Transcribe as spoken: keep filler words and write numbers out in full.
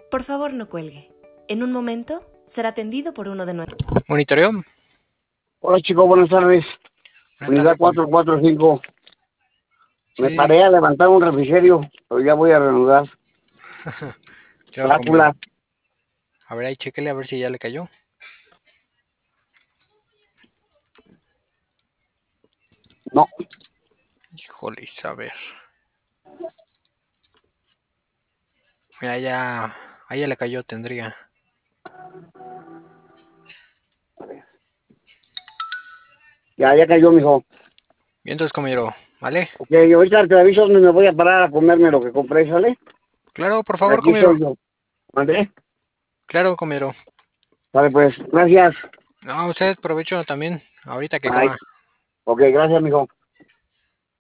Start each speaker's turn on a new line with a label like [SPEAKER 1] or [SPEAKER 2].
[SPEAKER 1] Por favor, no cuelgue. En un momento será atendido por uno de nuestros...
[SPEAKER 2] Monitoreo.
[SPEAKER 3] Hola chicos, buenas tardes.
[SPEAKER 2] Buenas
[SPEAKER 3] Unidad
[SPEAKER 2] tardes.
[SPEAKER 3] cuatro cuatro cinco. Me
[SPEAKER 2] Sí,
[SPEAKER 3] paré a levantar un refrigerio, pero ya voy a reanudar.
[SPEAKER 2] ¿qué va conmigo?
[SPEAKER 3] Drácula.
[SPEAKER 2] A ver, ahí chéquele a ver si ya le cayó.
[SPEAKER 3] No,
[SPEAKER 2] Híjole, a ver. Mira, ya, ahí ya le cayó, tendría.
[SPEAKER 3] ya, ya cayó, mijo.
[SPEAKER 2] Bien, entonces, compañero, ¿vale?
[SPEAKER 3] Ok, ahorita te aviso donde me voy a parar a comerme lo que compré, ¿sale?
[SPEAKER 2] Claro, por
[SPEAKER 3] Por
[SPEAKER 2] favor,
[SPEAKER 3] aquí
[SPEAKER 2] compañero.
[SPEAKER 3] estoy yo. ¿Vale?
[SPEAKER 2] Claro, compañero.
[SPEAKER 3] Vale, pues, gracias.
[SPEAKER 2] No, usted provecho también, ahorita que
[SPEAKER 3] Bye.
[SPEAKER 2] coma.
[SPEAKER 3] Ok, gracias, mijo.